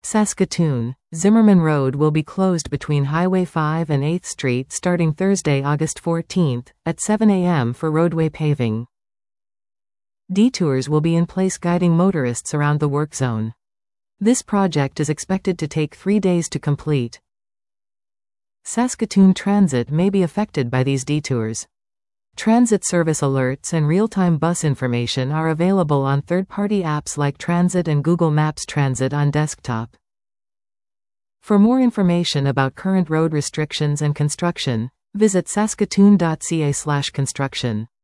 Saskatoon, Zimmerman Road will be closed between Highway 5 and 8th Street starting Thursday, August 14, at 7 a.m. for roadway paving. Detours will be in place guiding motorists around the work zone. This project is expected to take 3 days to complete. Saskatoon Transit may be affected by these detours. Transit service alerts and real-time bus information are available on third-party apps like Transit and Google Maps Transit on desktop. For more information about current road restrictions and construction, visit saskatoon.ca/construction.